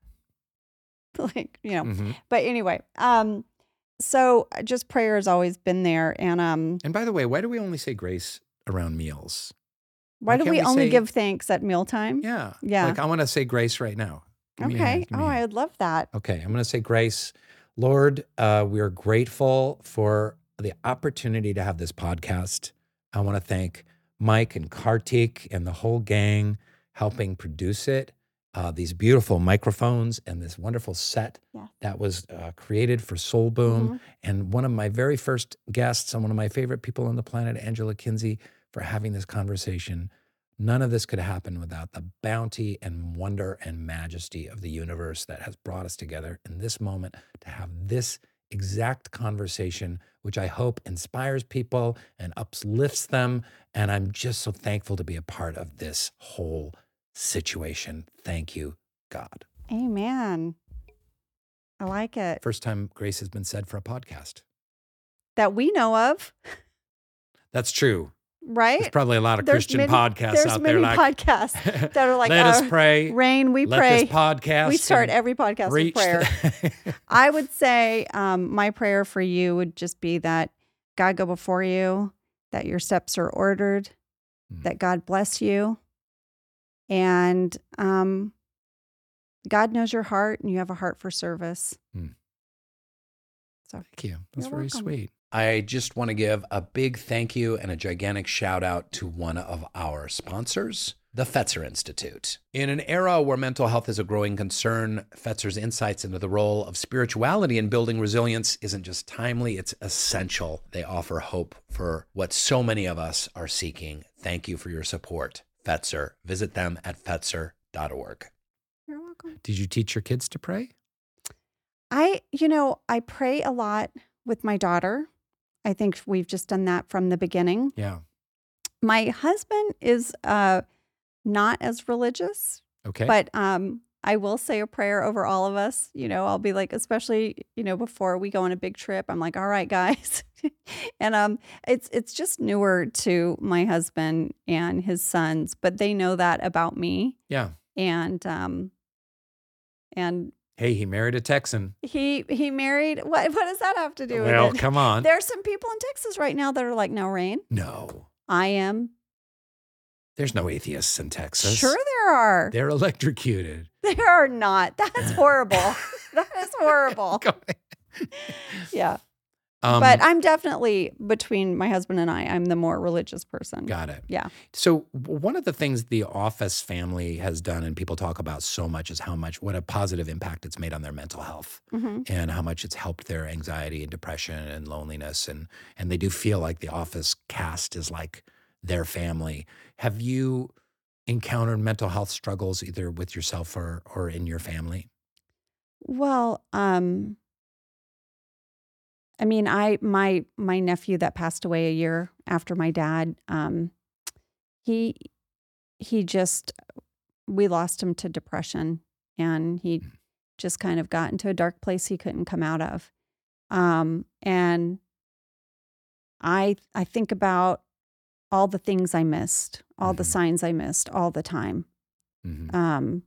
Mhm. But anyway, so just prayer has always been there, and And by the way, why do we only say grace around meals? why do can't we we only say- give thanks at mealtime? Yeah. Yeah. Like I want to say grace right now. Give me a hand, Okay. give me a Oh, hand. I would love that. Okay, I'm going to say grace. Lord, we are grateful for the opportunity to have this podcast. I want to thank Mike and Kartik and the whole gang helping produce it. These beautiful microphones and this wonderful set Yeah. that was created for Soul Boom. Mhm. And one of my very first guests and one of my favorite people on the planet, Angela Kinsey, for having this conversation. None of this could happen without the bounty and wonder and majesty of the universe that has brought us together in this moment to have this exact conversation, which I hope inspires people and uplifts them. And I'm just so thankful to be a part of this whole situation. Thank you, God. Amen. I like it. First time grace has been said for a podcast. That we know of, That's true. right? There's probably a lot of There's Christian many- podcasts There's out many there like, podcasts that are like, let us pray. Rain, we Let pray. this podcast We start and every podcast with reach prayer. the- I would say my prayer for you would just be that God go before you, that your steps are ordered, Mm. that God bless you, and God knows your heart, and you have a heart for service. Mm. So Thank you. That's You're very welcome. sweet. I just want to give a big thank you and a gigantic shout out to one of our sponsors, the Fetzer Institute. In an era where mental health is a growing concern, Fetzer's insights into the role of spirituality in building resilience isn't just timely, it's essential. They offer hope for what so many of us are seeking. Thank you for your support, Fetzer. Visit them at Fetzer.com. You're welcome. Did you teach your kids to pray? I pray a lot with my daughter. I think we've just done that from the beginning. Yeah. My husband is not as religious, Okay. but I will say a prayer over all of us. I'll be like, especially, before we go on a big trip, I'm like, all right, guys. And it's just newer to my husband and his sons, but they know that about me. Yeah. And Hey, he married a Texan. he married. What does that have to do with Well, it? come on. There's some people in Texas right now that are like, no, Rain, No. I am. There's no atheists in Texas. Sure there are. They're electrocuted. There are not. That's horrible. That is horrible. Go ahead. Yeah. But I'm definitely, between my husband and I'm the more religious person. Got it. Yeah. So one of the things the Office family has done, and people talk about so much, is what a positive impact it's made on their mental health, and how much it's helped their anxiety and depression and loneliness. And they do feel like the Office cast is like their family. Have you encountered mental health struggles either with yourself or in your family? Well, I mean, my nephew that passed away a year after my dad, he just, we lost him to depression, and he just kind of got into a dark place he couldn't come out of. And I think about all the things I missed, all the signs I missed all the time. And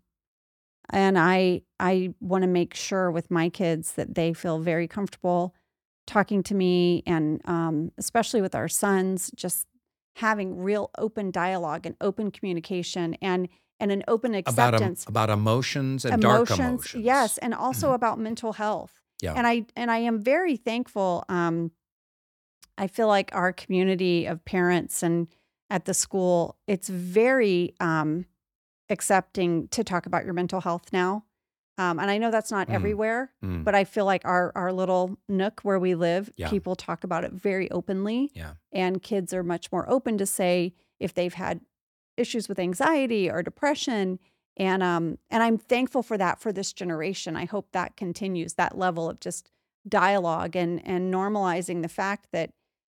I want to make sure with my kids that they feel very comfortable talking to me, and especially with our sons, just having real open dialogue and open communication and an open acceptance about emotions and dark emotions. Yes, and also about mental health. Yeah. And I am very thankful. I feel like our community of parents and at the school, it's very accepting to talk about your mental health now. And I know that's not everywhere, but I feel like our little nook where we live, people talk about it very openly. Yeah. And kids are much more open to say if they've had issues with anxiety or depression. And I'm thankful for that for this generation. I hope that continues, that level of just dialogue and normalizing the fact that,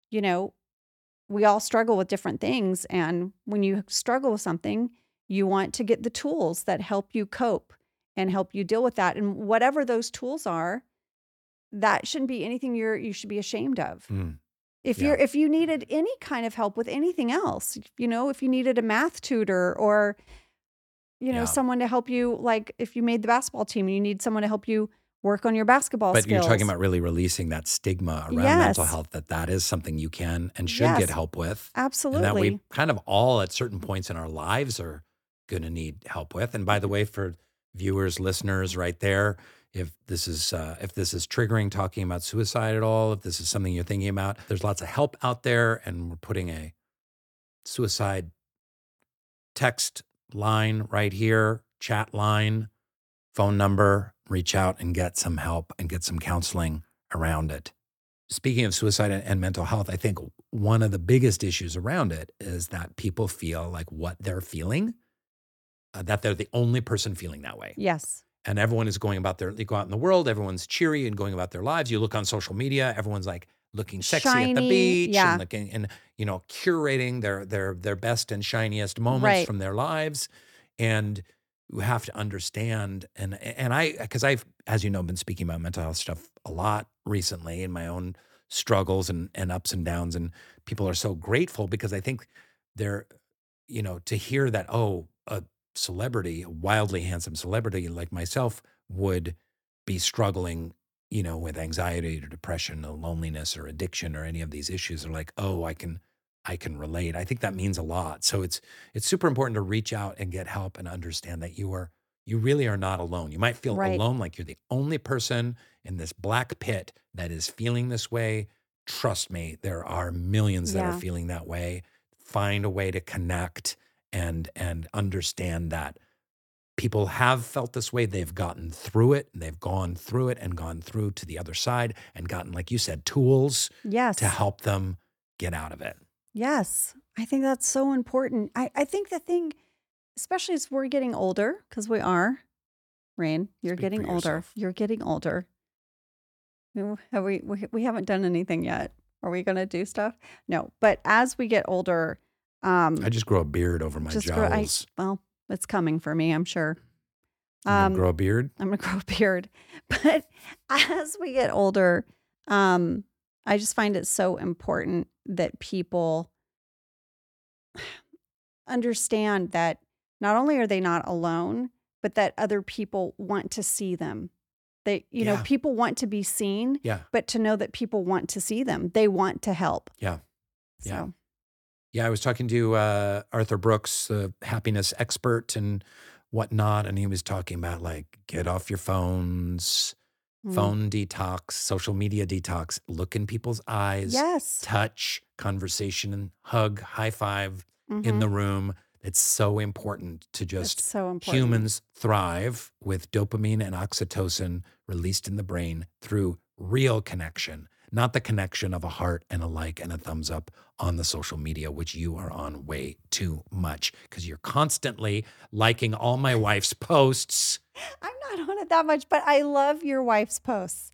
we all struggle with different things. And when you struggle with something, you want to get the tools that help you cope and help you deal with that. And whatever those tools are, that shouldn't be anything you should be ashamed of. If you needed any kind of help with anything else, if you needed a math tutor or, someone to help you, like if you made the basketball team and you need someone to help you work on your basketball skills. But you're talking about really releasing that stigma around mental health, that is something you can and should get help with. Absolutely. And that we kind of all at certain points in our lives are going to need help with. And by the way, for viewers, listeners right there, if this is triggering, talking about suicide at all, if this is something you're thinking about, there's lots of help out there, and we're putting a suicide text line right here, chat line, phone number. Reach out and get some help and get some counseling around it. Speaking of suicide and mental health, I think one of the biggest issues around it is that people feel like what they're feeling, that they're the only person feeling that way. Yes. And everyone is going about they go out in the world, everyone's cheery and going about their lives. You look on social media, everyone's like looking sexy Shiny, at the beach yeah. and looking and curating their best and shiniest moments from their lives. And you have to understand, and because I've, as you know, been speaking about mental health stuff a lot recently in my own struggles and ups and downs, and people are so grateful because I think they're, to hear that, a celebrity, a wildly handsome celebrity like myself would be struggling, with anxiety or depression or loneliness or addiction or any of these issues, are like, I can relate. I think that means a lot. So it's super important to reach out and get help and understand that you really are not alone. You might feel alone, like you're the only person in this black pit that is feeling this way. Trust me, there are millions that are feeling that way. Find a way to connect and understand that people have felt this way. They've gotten through it, and they've gone through it and gone through to the other side and gotten, like you said, tools to help them get out of it. Yes, I think that's so important. I think the thing especially as we're getting older, because we are, Rain, you're Speak for getting older. yourself. You're getting older. Have we haven't done anything yet. Are we going to do stuff? No. But as we get older, I just grow a beard over my jowls. well, it's coming for me, I'm sure. You gonna grow a beard? I'm going to grow a beard. But as we get older, I just find it so important that people understand that not only are they not alone, but that other people want to see them. They, Yeah. people want to be seen, Yeah. but to know that people want to see them, they want to help. Yeah. Yeah. So, Yeah, I was talking to Arthur Brooks, the happiness expert and whatnot, and he was talking about like get off your phones, phone detox, social media detox, look in people's eyes, yes. touch, conversation, hug, high five in the room. It's so important to It's just so important. humans thrive with dopamine and oxytocin released in the brain through real connection, not the connection of a heart and a like and a thumbs up on the social media, which you are on way too much because you're constantly liking all my wife's posts. I'm not on it that much, but I love your wife's posts.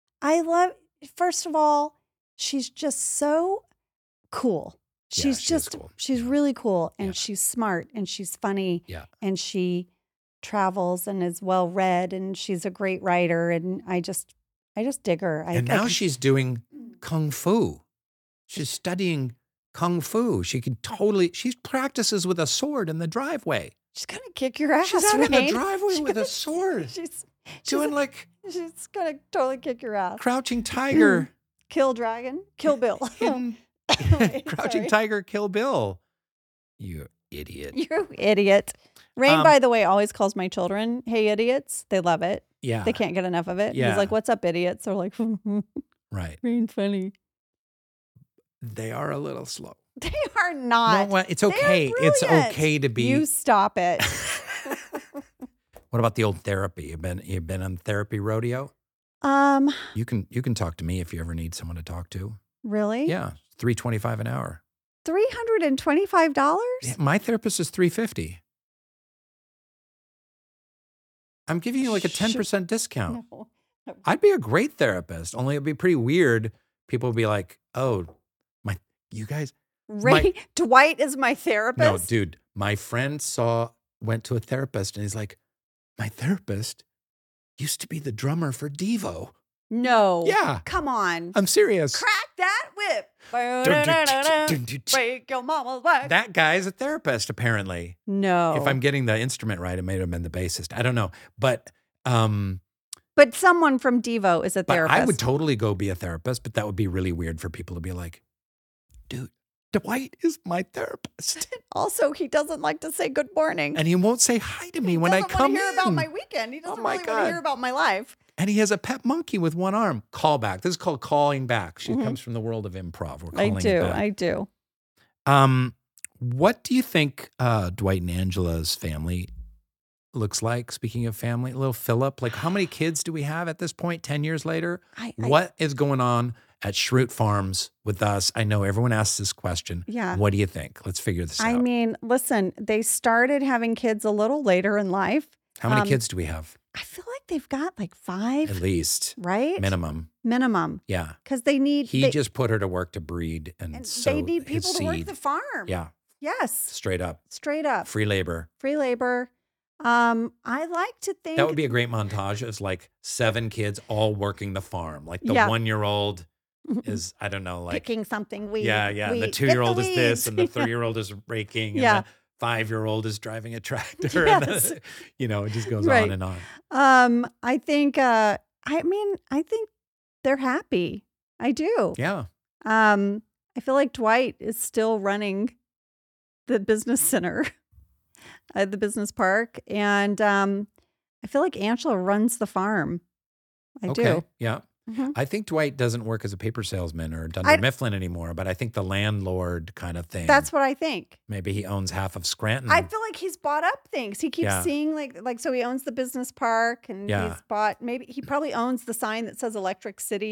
First of all, she's just so cool. Yeah, She's she is just, cool. she's Yeah. really cool and Yeah. she's smart and she's funny Yeah. and she travels and is well read and she's a great writer. And I just dig her. And now she's doing Kung Fu. She's studying Kung Fu. She practices with a sword in the driveway. she's going to kick your ass. She's out in the Rain. driveway She's with a gonna- sword. She's Doing like she's going to totally kick your ass. Crouching Tiger. Kill Dragon. Kill Bill. Hidden Crouching Sorry. Tiger, Kill Bill. You idiot. You idiot. Rain, Um, by the way, always calls my children, hey, idiots. They love it. Yeah. They can't get enough of it. Yeah. He's like, what's up, idiots? They're like, Right. Rain funny. They are a little slow. They are not. No, well, it's They are okay. It's brilliant. okay to be. You stop it. What about the old therapy? You've been on therapy rodeo? Um, You can talk to me if you ever need someone to talk to. really? Yeah, $325 an hour. $325? Yeah, my therapist is $350. I'm giving you like a 10% discount. No. I'd be a great therapist. Only it'd be pretty weird. People would be like, "Oh, you guys." Dwight is my therapist. No, dude. My friend went to a therapist, and he's like, "My therapist used to be the drummer for Devo." No. Yeah. Come on. I'm serious. Crack that whip. Break your mama's back. That guy's a therapist, apparently. No. If I'm getting the instrument right, it may have been the bassist. I don't know. But someone from Devo is a therapist. I would totally go be a therapist, but that would be really weird for people to be like, dude, Dwight is my therapist. Also, he doesn't like to say good morning. And he won't say hi to me when I come He doesn't want to hear in. about my weekend. He doesn't my really want to hear God. about my life. And he has a pet monkey with one arm. Callback. This is called calling back. She comes from the world of improv. We're calling it back. I do. What do you think Dwight and Angela's family looks like? Speaking of family, little Philip, like how many kids do we have at this point, 10 years later? What is going on at Schrute Farms with us? I know everyone asks this question. Yeah. What do you think? Let's figure this I out. mean, listen, they started having kids a little later in life. How many kids do we have? I feel like they've got like 5, At least. right? Minimum. Minimum. Yeah. Because they need He just put her to work to breed and sow they need his people to work seed. the farm. Yeah. Yes. Straight up. Straight up. Free labor. Free labor. I like to think That would be a great montage. It's like 7 kids all working the farm. Like the Yeah. 1-year-old is, I don't know, like, picking something weed. yeah. And the weed. 2-year-old Get is the this, and the weeds. 3-year-old is raking, and Yeah. the 5-year-old is driving a tractor. Yes. And it just goes Right. on and on. I think I think they're happy. I do. Yeah. I feel like Dwight is still running the business center at the business park. And I feel like Angela runs the farm. I Okay. do. Yeah. Mhm. I think Dwight doesn't work as a paper salesman or Dunder Mifflin anymore, but I think the landlord kind of thing. That's what I think. Maybe he owns half of Scranton. I feel like he's bought up things. He keeps Yeah. seeing like so he owns the business park and Yeah. he's bought, maybe he probably owns the sign that says Electric City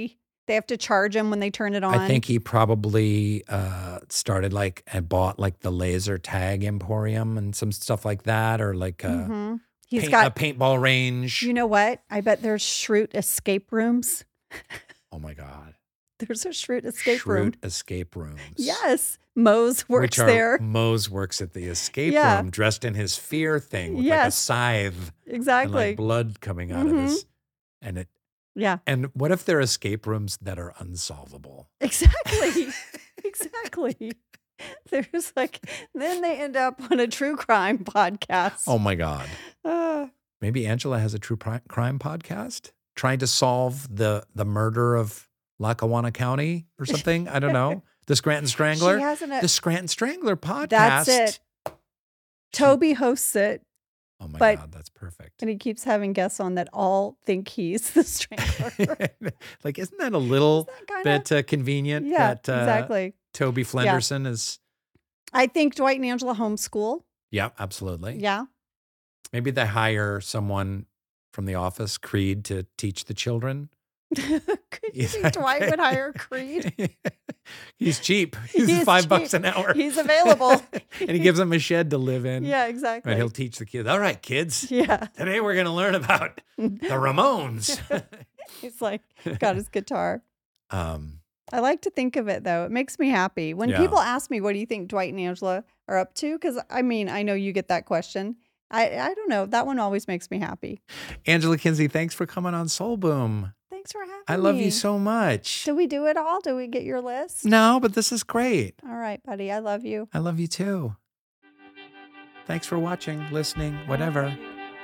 They have to charge him when they turn it on. I think he probably started and bought like the laser tag emporium and some stuff like that, or like He's got a paintball range. You know what? I bet there's Schrute escape rooms. Oh my God. There's a Schrute escape room. Schrute escape rooms. Yes. Mose works there. Mose works at the escape Yeah. room dressed in his fear thing with like a Yes. scythe Exactly. and like blood coming out of his. And it. Yeah. And what if there are escape rooms that are unsolvable? Exactly. Exactly. There's then they end up on a true crime podcast. Oh my God. Uh, Maybe Angela has a true crime podcast trying to solve the murder of Lackawanna County or something. I don't know. The Scranton Strangler. She has The Scranton Strangler podcast. That's it. Toby hosts it, Oh my But- God, that's perfect. and he keeps having guests on that all think he's the strangler. Like, isn't that a little Isn't that kinda- bit convenient Yeah, that exactly. Toby Flenderson is? I think Dwight and Angela homeschool. Yeah, absolutely. Yeah. Maybe they hire someone from the office, Creed, to teach the children. Could you Is think that Dwight okay? would hire Creed? He's cheap. He's He's $5 cheap. an hour. He's available. And he gives them a shed to live in. Yeah, exactly. And he'll teach the kids. All right, kids. Yeah. Today we're going to learn about the Ramones. He's got his guitar. um, I like to think of it though. It makes me happy. When Yeah. people ask me, what do you think Dwight and Angela are up to? Because I know you get that question. I don't know. That one always makes me happy. Angela Kinsey, thanks for coming on Soul Boom. Thanks for having me. I love you so much. Did we do it all? Did we get your list? No, but this is great. All right, buddy. I love you. I love you too. Thanks for watching, listening, whatever.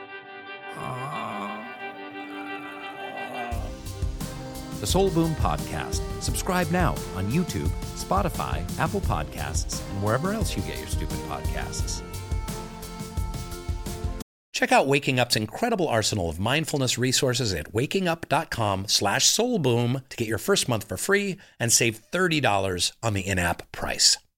The Soul Boom Podcast. Subscribe now on YouTube, Spotify, Apple Podcasts, and wherever else you get your stupid podcasts. Check out Waking Up's incredible arsenal of mindfulness resources at wakingup.com/soulboom to get your first month for free and save $30 on the in-app price.